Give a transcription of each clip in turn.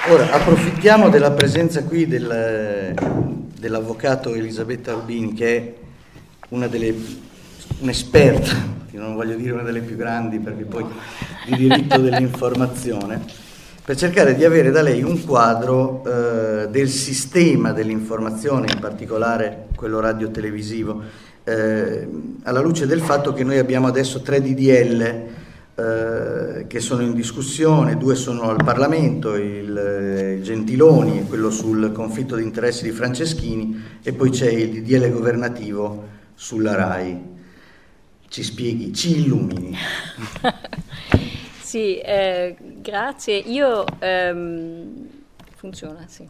Ora approfittiamo della presenza qui dell'avvocato Elisabetta Albini, che è un'esperta, io non voglio dire una delle più grandi perché poi di diritto dell'informazione, per cercare di avere da lei un quadro del sistema dell'informazione, in particolare quello radio-televisivo, alla luce del fatto che noi abbiamo adesso 3 DDL che sono in discussione, 2 sono al Parlamento, il Gentiloni e quello sul conflitto di interessi di Franceschini, e poi c'è il DDL governativo sulla RAI. Ci spieghi, ci illumini. Sì, grazie. Io funziona, sì.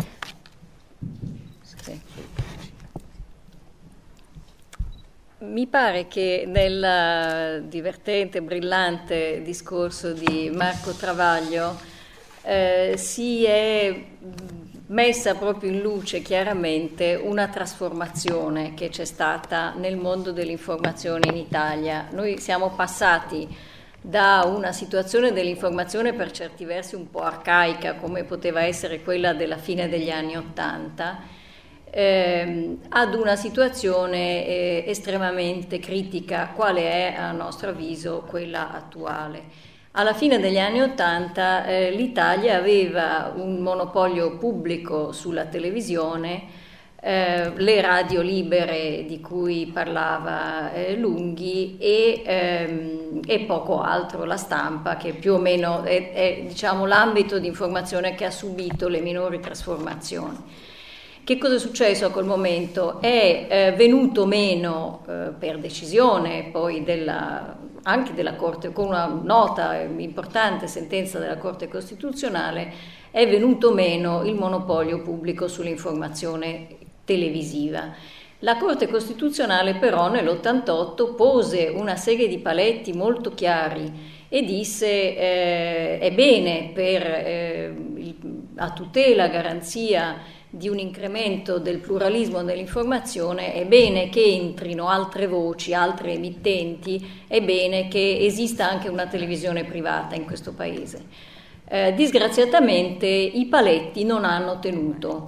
Sì. Mi pare che nel divertente, brillante discorso di Marco Travaglio si è messa proprio in luce chiaramente una trasformazione che c'è stata nel mondo dell'informazione in Italia. Noi siamo passati da una situazione dell'informazione per certi versi un po' arcaica, come poteva essere quella della fine degli anni '80, ad una situazione estremamente critica, quale è a nostro avviso quella attuale. Alla fine degli anni '80 l'Italia aveva un monopolio pubblico sulla televisione, le radio libere di cui parlava Lunghi e poco altro, la stampa, che più o meno è diciamo, l'ambito di informazione che ha subito le minori trasformazioni. Che cosa è successo a quel momento? È venuto meno per decisione poi anche della Corte, con una nota importante sentenza della Corte Costituzionale, è venuto meno il monopolio pubblico sull'informazione televisiva. La Corte Costituzionale però nell'88 pose una serie di paletti molto chiari e disse è bene a tutela, garanzia di un incremento del pluralismo dell'informazione, è bene che entrino altre voci, altre emittenti, è bene che esista anche una televisione privata in questo paese. Disgraziatamente i paletti non hanno tenuto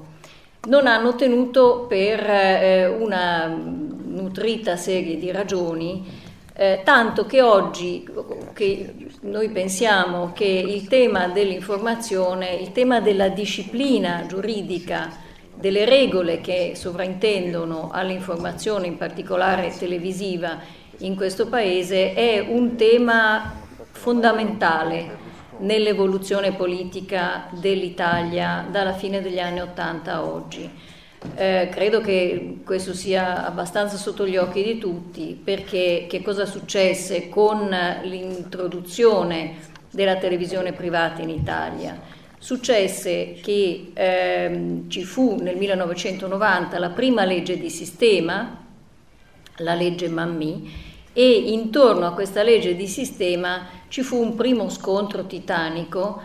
per una nutrita serie di ragioni, tanto che oggi che noi pensiamo che il tema dell'informazione, il tema della disciplina giuridica, delle regole che sovrintendono all'informazione, in particolare televisiva, in questo Paese, è un tema fondamentale nell'evoluzione politica dell'Italia dalla fine degli anni '80 a oggi. Credo che questo sia abbastanza sotto gli occhi di tutti, perché che cosa successe con l'introduzione della televisione privata in Italia? Successe che ci fu nel 1990 la prima legge di sistema, la legge Mammì, e intorno a questa legge di sistema ci fu un primo scontro titanico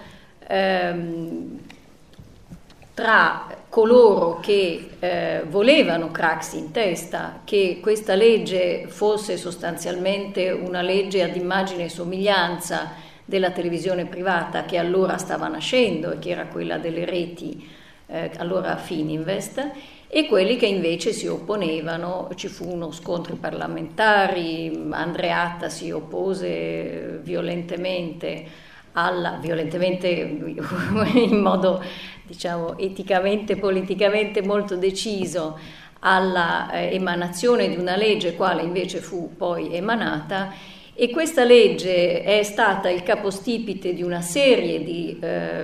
tra coloro che volevano Craxi in testa, che questa legge fosse sostanzialmente una legge ad immagine e somiglianza della televisione privata che allora stava nascendo e che era quella delle reti, allora Fininvest, e quelli che invece si opponevano. Ci furono scontri parlamentari, Andreatta si oppose violentemente in modo diciamo eticamente, politicamente molto deciso alla emanazione di una legge quale invece fu poi emanata, e questa legge è stata il capostipite di una serie di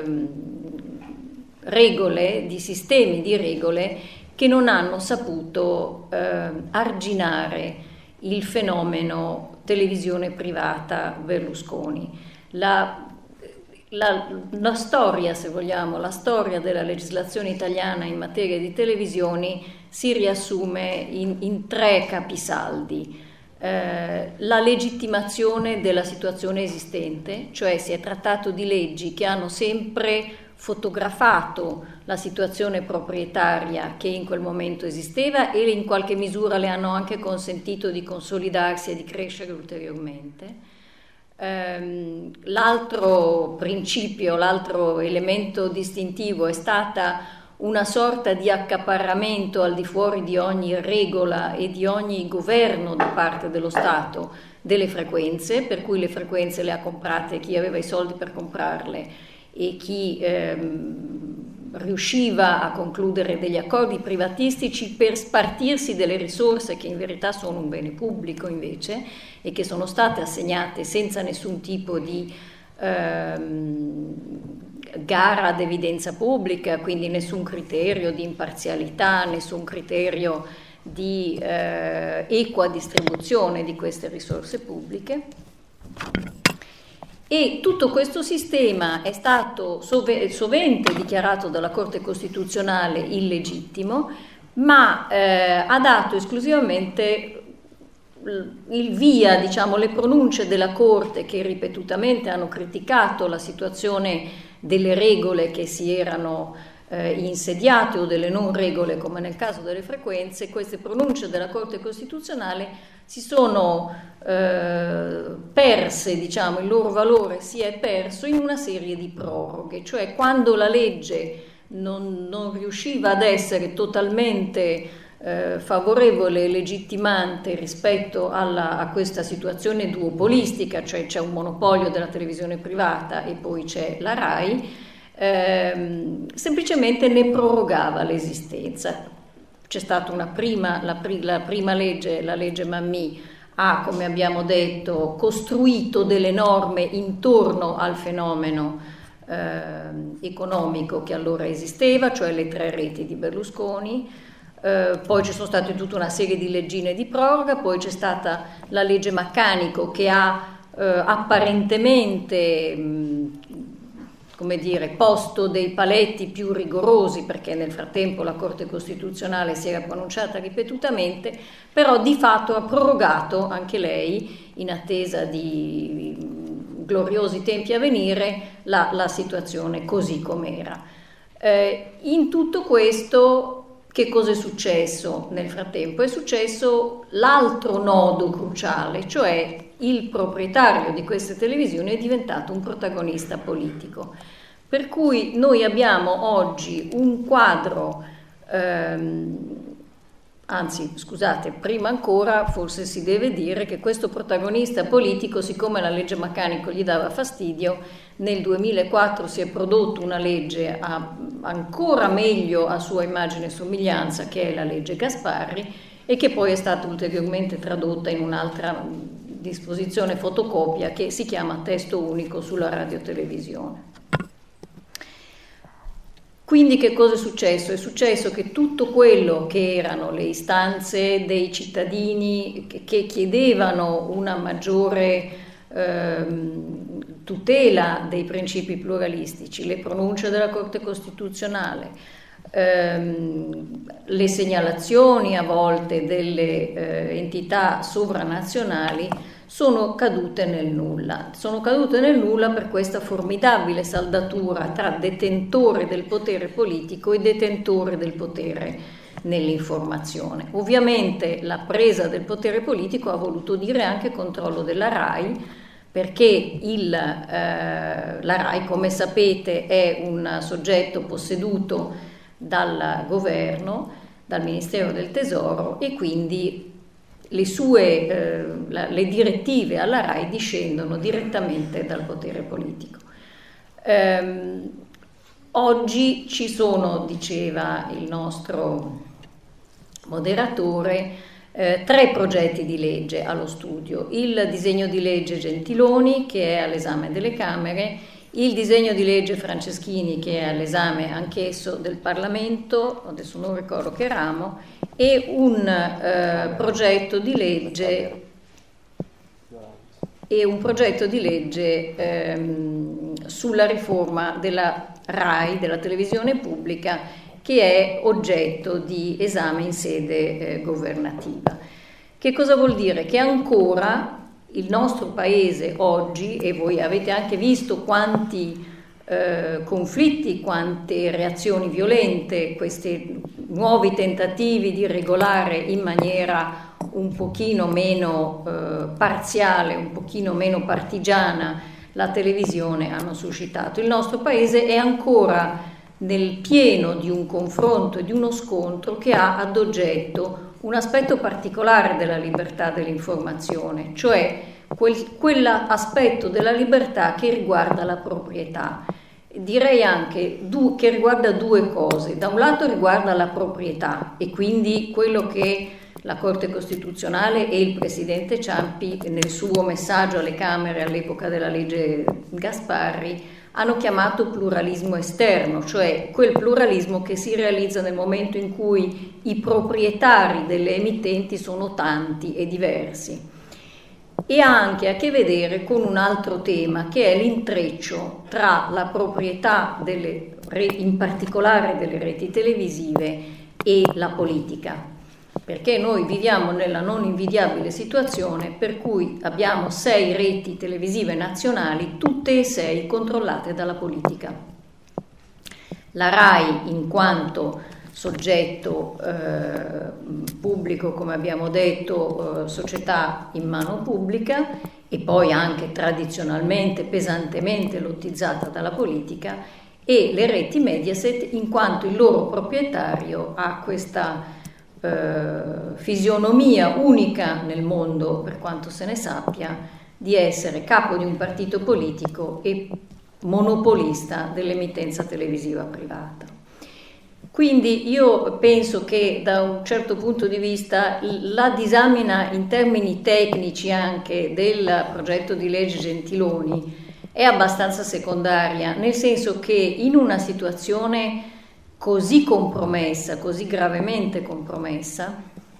regole, di sistemi di regole che non hanno saputo arginare il fenomeno televisione privata Berlusconi. La storia, se vogliamo, la storia della legislazione italiana in materia di televisioni si riassume in 3 capisaldi. La legittimazione della situazione esistente, cioè si è trattato di leggi che hanno sempre fotografato la situazione proprietaria che in quel momento esisteva e in qualche misura le hanno anche consentito di consolidarsi e di crescere ulteriormente. L'altro principio, l'altro elemento distintivo è stata una sorta di accaparramento al di fuori di ogni regola e di ogni governo da parte dello Stato delle frequenze, per cui le frequenze le ha comprate chi aveva i soldi per comprarle e chi riusciva a concludere degli accordi privatistici per spartirsi delle risorse che in verità sono un bene pubblico invece e che sono state assegnate senza nessun tipo di gara ad evidenza pubblica, quindi nessun criterio di imparzialità, nessun criterio di equa distribuzione di queste risorse pubbliche. E tutto questo sistema è stato sovente dichiarato dalla Corte Costituzionale illegittimo, ma ha dato esclusivamente il via, diciamo, le pronunce della Corte che ripetutamente hanno criticato la situazione delle regole che si erano insediate o delle non regole come nel caso delle frequenze. Queste pronunce della Corte Costituzionale si sono perse, diciamo, il loro valore si è perso in una serie di proroghe, cioè quando la legge non riusciva ad essere totalmente favorevole e legittimante rispetto a questa situazione duopolistica, cioè c'è un monopolio della televisione privata e poi c'è la RAI, semplicemente ne prorogava l'esistenza. C'è stata la prima legge, la legge Mammì, ha, come abbiamo detto, costruito delle norme intorno al fenomeno economico che allora esisteva, cioè le 3 reti di Berlusconi. Poi ci sono state tutta una serie di leggine di proroga, poi c'è stata la legge Maccanico che ha apparentemente come dire, posto dei paletti più rigorosi, perché nel frattempo la Corte Costituzionale si era pronunciata ripetutamente, però di fatto ha prorogato anche lei, in attesa di gloriosi tempi a venire, la situazione così com'era. In tutto questo che cosa è successo nel frattempo? È successo l'altro nodo cruciale, cioè il proprietario di queste televisioni è diventato un protagonista politico. Per cui noi abbiamo oggi un quadro, anzi scusate, prima ancora forse si deve dire che questo protagonista politico, siccome la legge Maccanico gli dava fastidio, nel 2004 si è prodotto una legge ancora meglio a sua immagine e somiglianza, che è la legge Gasparri, e che poi è stata ulteriormente tradotta in un'altra disposizione fotocopia che si chiama Testo Unico sulla radiotelevisione. Quindi che cosa è successo? È successo che tutto quello che erano le istanze dei cittadini che chiedevano una maggiore tutela dei principi pluralistici, le pronunce della Corte Costituzionale, le segnalazioni a volte delle entità sovranazionali sono cadute nel nulla. Sono cadute nel nulla per questa formidabile saldatura tra detentore del potere politico e detentore del potere nell'informazione. Ovviamente la presa del potere politico ha voluto dire anche controllo della RAI, perché la RAI, come sapete, è un soggetto posseduto dal governo, dal Ministero del Tesoro, e quindi le direttive alla RAI discendono direttamente dal potere politico. Oggi ci sono, diceva il nostro moderatore, 3 progetti di legge allo studio: il disegno di legge Gentiloni, che è all'esame delle Camere, il disegno di legge Franceschini, che è all'esame anch'esso del Parlamento, adesso non ricordo che ramo, e un progetto di legge sulla riforma della RAI, della televisione pubblica, che è oggetto di esame in sede governativa. Che cosa vuol dire? Che ancora il nostro Paese oggi, e voi avete anche visto quanti conflitti, quante reazioni violente, questi nuovi tentativi di regolare in maniera un pochino meno parziale, un pochino meno partigiana la televisione hanno suscitato. Il nostro paese è ancora nel pieno di un confronto e di uno scontro che ha ad oggetto un aspetto particolare della libertà dell'informazione, cioè quell'aspetto della libertà che riguarda la proprietà. Direi anche che riguarda due cose. Da un lato riguarda la proprietà, e quindi quello che la Corte Costituzionale e il Presidente Ciampi nel suo messaggio alle Camere all'epoca della legge Gasparri hanno chiamato pluralismo esterno, cioè quel pluralismo che si realizza nel momento in cui i proprietari delle emittenti sono tanti e diversi. E ha anche a che vedere con un altro tema, che è l'intreccio tra la proprietà in particolare delle reti televisive e la politica, perché noi viviamo nella non invidiabile situazione per cui abbiamo 6 reti televisive nazionali, tutte e 6 controllate dalla politica. La RAI, in quanto soggetto pubblico, come abbiamo detto, società in mano pubblica, e poi anche tradizionalmente, pesantemente lottizzata dalla politica, e le reti Mediaset, in quanto il loro proprietario ha questa fisionomia unica nel mondo, per quanto se ne sappia, di essere capo di un partito politico e monopolista dell'emittenza televisiva privata. Quindi io penso che da un certo punto di vista la disamina in termini tecnici anche del progetto di legge Gentiloni è abbastanza secondaria, nel senso che in una situazione così compromessa, così gravemente compromessa,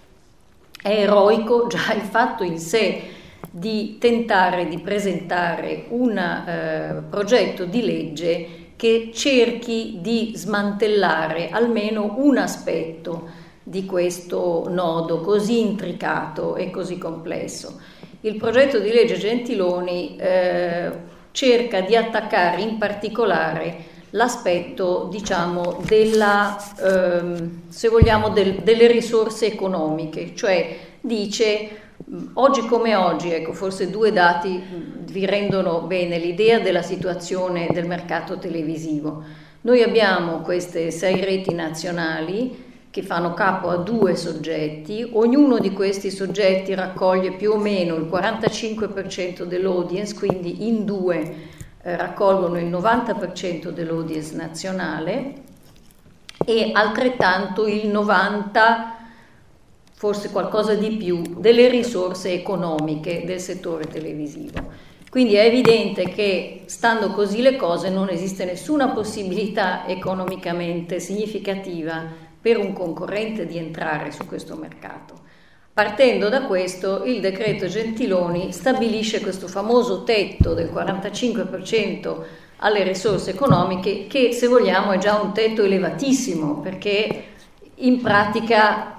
è eroico già il fatto in sé di tentare di presentare un progetto di legge che cerchi di smantellare almeno un aspetto di questo nodo così intricato e così complesso. Il progetto di legge Gentiloni cerca di attaccare in particolare l'aspetto, diciamo, della, se vogliamo, delle risorse economiche, cioè dice oggi come oggi, ecco, forse 2 dati vi rendono bene l'idea della situazione del mercato televisivo. Noi abbiamo queste 6 reti nazionali che fanno capo a 2 soggetti, ognuno di questi soggetti raccoglie più o meno il 45% dell'audience, quindi in 2 raccolgono il 90% dell'audience nazionale e altrettanto il 90%, forse qualcosa di più, delle risorse economiche del settore televisivo. Quindi è evidente che, stando così le cose, non esiste nessuna possibilità economicamente significativa per un concorrente di entrare su questo mercato. Partendo da questo, il decreto Gentiloni stabilisce questo famoso tetto del 45% alle risorse economiche, che, se vogliamo, è già un tetto elevatissimo, perché in pratica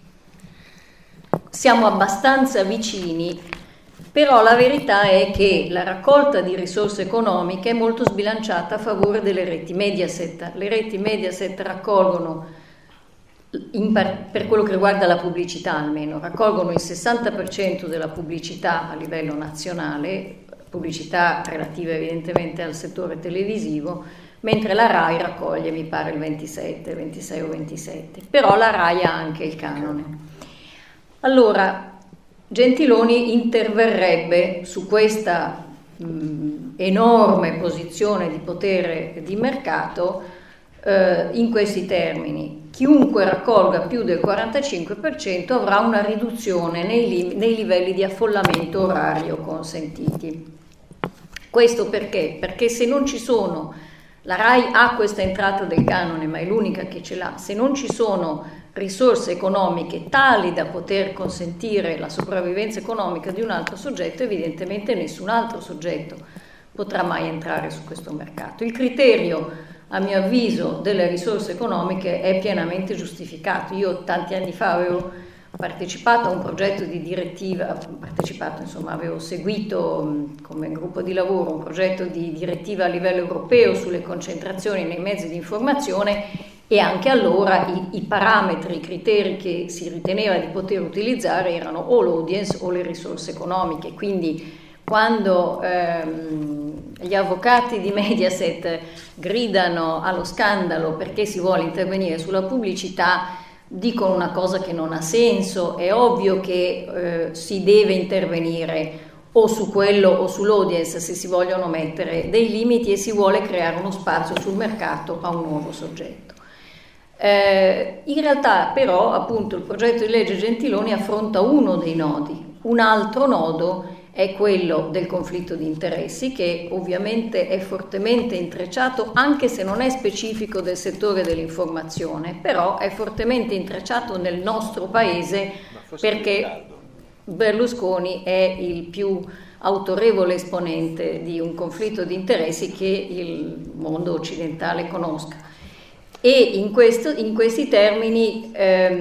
siamo abbastanza vicini, però la verità è che la raccolta di risorse economiche è molto sbilanciata a favore delle reti Mediaset. Le reti Mediaset raccolgono, per quello che riguarda la pubblicità almeno, raccolgono il 60% della pubblicità a livello nazionale, pubblicità relativa evidentemente al settore televisivo, mentre la RAI raccoglie, mi pare, il 26 o 27%. Però la RAI ha anche il canone. Allora, Gentiloni interverrebbe su questa enorme posizione di potere di mercato in questi termini: chiunque raccolga più del 45% avrà una riduzione nei livelli di affollamento orario consentiti. Questo perché? Perché se non ci sono, la RAI ha questa entrata del canone, ma è l'unica che ce l'ha, se non ci sono risorse economiche tali da poter consentire la sopravvivenza economica di un altro soggetto, evidentemente nessun altro soggetto potrà mai entrare su questo mercato. Il criterio, a mio avviso, delle risorse economiche è pienamente giustificato. Io tanti anni fa avevo partecipato a un progetto di direttiva, avevo seguito come gruppo di lavoro un progetto di direttiva a livello europeo sulle concentrazioni nei mezzi di informazione, e anche allora i parametri, i criteri che si riteneva di poter utilizzare erano o l'audience o le risorse economiche. Quindi quando gli avvocati di Mediaset gridano allo scandalo perché si vuole intervenire sulla pubblicità, dicono una cosa che non ha senso. È ovvio che si deve intervenire o su quello o sull'audience se si vogliono mettere dei limiti e si vuole creare uno spazio sul mercato a un nuovo soggetto. In realtà però appunto il progetto di legge Gentiloni affronta uno dei nodi. Un altro nodo è quello del conflitto di interessi, che ovviamente è fortemente intrecciato, anche se non è specifico del settore dell'informazione, però è fortemente intrecciato nel nostro paese perché Berlusconi è il più autorevole esponente di un conflitto di interessi che il mondo occidentale conosca. E in questi termini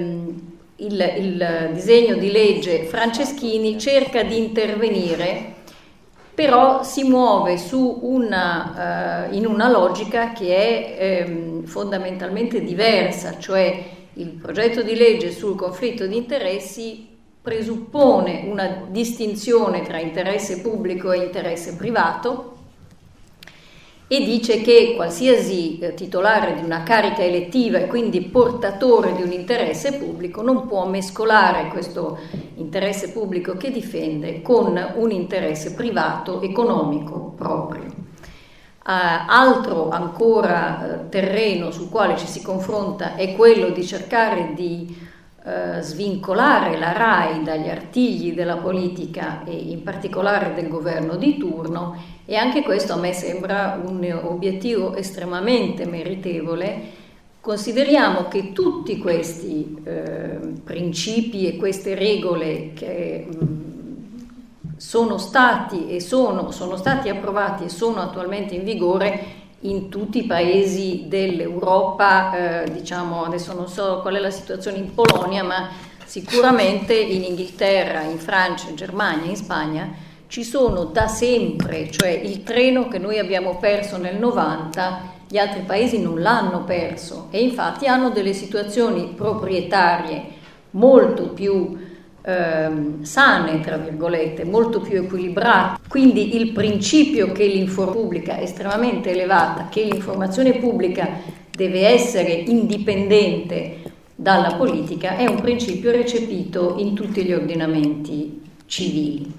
il disegno di legge Franceschini cerca di intervenire, però si muove in una logica che è fondamentalmente diversa, cioè il progetto di legge sul conflitto di interessi presuppone una distinzione tra interesse pubblico e interesse privato e dice che qualsiasi titolare di una carica elettiva e quindi portatore di un interesse pubblico non può mescolare questo interesse pubblico che difende con un interesse privato economico proprio. Altro ancora terreno sul quale ci si confronta è quello di cercare di svincolare la RAI dagli artigli della politica e in particolare del governo di turno, e anche questo a me sembra un obiettivo estremamente meritevole. Consideriamo che tutti questi principi e queste regole che sono stati approvati e sono attualmente in vigore in tutti i paesi dell'Europa, diciamo adesso non so qual è la situazione in Polonia, ma sicuramente in Inghilterra, in Francia, in Germania, in Spagna ci sono da sempre, cioè il treno che noi abbiamo perso nel 90, gli altri paesi non l'hanno perso e infatti hanno delle situazioni proprietarie molto più sane, tra virgolette, molto più equilibrate. Quindi il principio che l'informazione pubblica è estremamente elevata, che l'informazione pubblica deve essere indipendente dalla politica, è un principio recepito in tutti gli ordinamenti civili.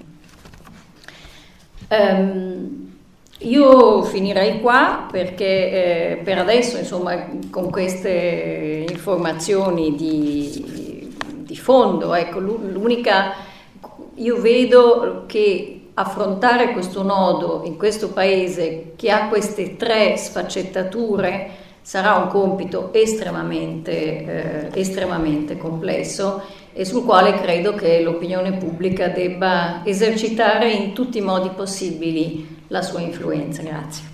Io finirei qua perché per adesso, insomma, con queste informazioni di fondo, ecco, io vedo che affrontare questo nodo in questo paese che ha queste tre sfaccettature sarà un compito estremamente complesso e sul quale credo che l'opinione pubblica debba esercitare in tutti i modi possibili la sua influenza. Grazie.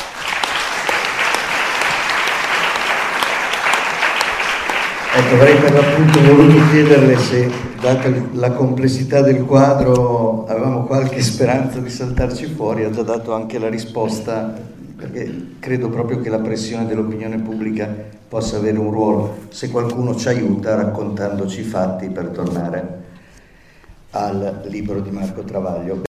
Ecco, avrei per l'appunto voluto chiederle se, data la complessità del quadro, avevamo qualche speranza di saltarci fuori. Ha già dato anche la risposta, perché credo proprio che la pressione dell'opinione pubblica possa avere un ruolo, se qualcuno ci aiuta raccontandoci i fatti, per tornare al libro di Marco Travaglio.